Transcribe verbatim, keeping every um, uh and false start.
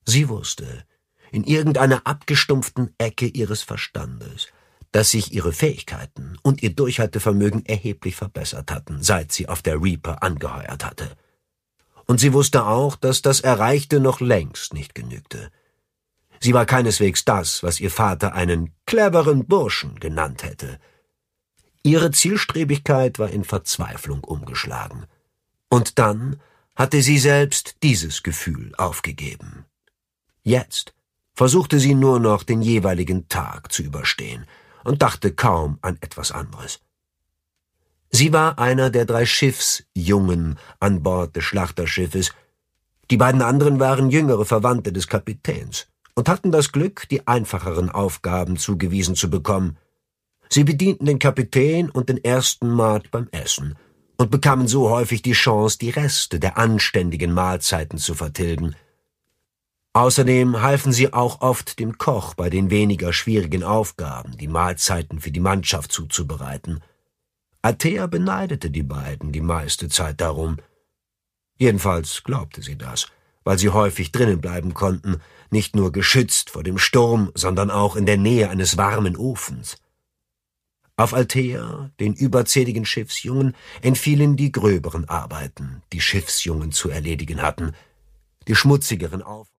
Sie wusste, in irgendeiner abgestumpften Ecke ihres Verstandes, dass sich ihre Fähigkeiten und ihr Durchhaltevermögen erheblich verbessert hatten, seit sie auf der Reaper angeheuert hatte. Und sie wusste auch, dass das Erreichte noch längst nicht genügte. Sie war keineswegs das, was ihr Vater einen cleveren Burschen genannt hätte. Ihre Zielstrebigkeit war in Verzweiflung umgeschlagen. Und dann hatte sie selbst dieses Gefühl aufgegeben. Jetzt versuchte sie nur noch, den jeweiligen Tag zu überstehen und dachte kaum an etwas anderes. Sie war einer der drei Schiffsjungen an Bord des Schlachterschiffes. Die beiden anderen waren jüngere Verwandte des Kapitäns und hatten das Glück, die einfacheren Aufgaben zugewiesen zu bekommen. Sie bedienten den Kapitän und den ersten Mart beim Essen und bekamen so häufig die Chance, die Reste der anständigen Mahlzeiten zu vertilgen. Außerdem halfen sie auch oft dem Koch bei den weniger schwierigen Aufgaben, die Mahlzeiten für die Mannschaft zuzubereiten. Althea beneidete die beiden die meiste Zeit darum. Jedenfalls glaubte sie das, weil sie häufig drinnen bleiben konnten, nicht nur geschützt vor dem Sturm, sondern auch in der Nähe eines warmen Ofens. Auf Althea, den überzähligen Schiffsjungen, entfielen die gröberen Arbeiten, die Schiffsjungen zu erledigen hatten, die schmutzigeren Auf